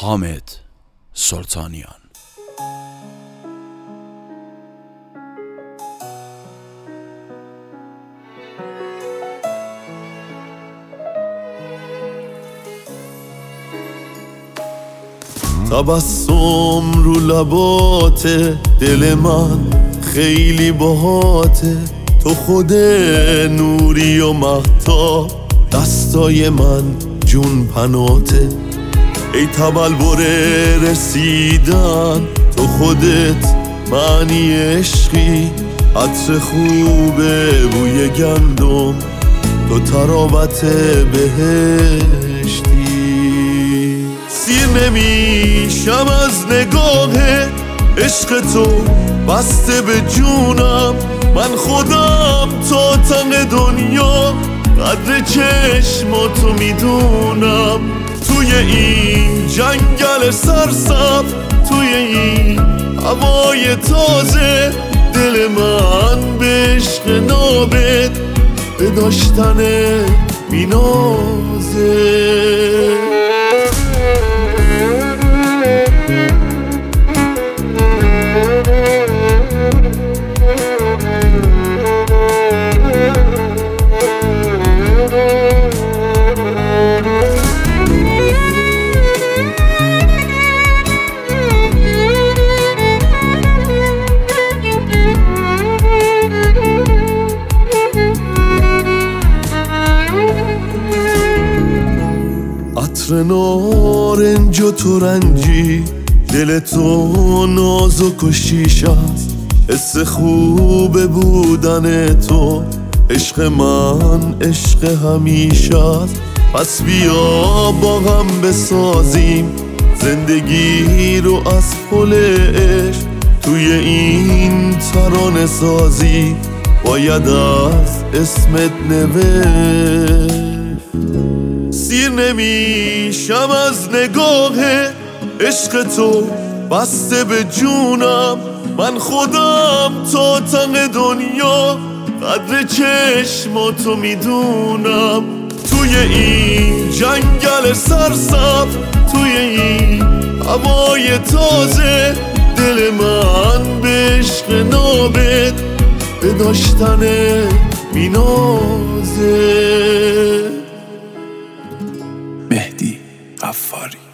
حامد سلطانیان. تبسم رو لبات دل من خیلی باهاته، تو خود نوری و مهتاب دستای من جون پناته. ای تبلور رسیدن تو خودت معنی عشقی، عطر خوبه بوی گندم تو تراوت بهشتی. سیر نمیشم از نگاه عشق تو بسته به جونم، من خودم تا تن دنیا قدر چشماتو میدونم. توی این جنگل سرسبز، توی این هوای تازه، دل من به عشق نابد به داشتن مینازه. عطر نارنج و ترنجی، دل تو نازک و شیشه است، حس خوب بودن تو عشق من عشق همیشه است. پس بیا با هم بسازیم زندگی رو از پل عشق، توی این ترانه سازی باید از اسمت نوشت. سیر نمیشم از نگاه عشق تو بسته به جونم، من خودم تا تن دنیا قدر چشماتو میدونم. توی این جنگل سرسبز، توی این هوای تازه، دل من به عشق نابد به داشتن مینازه. مهدی غفاری.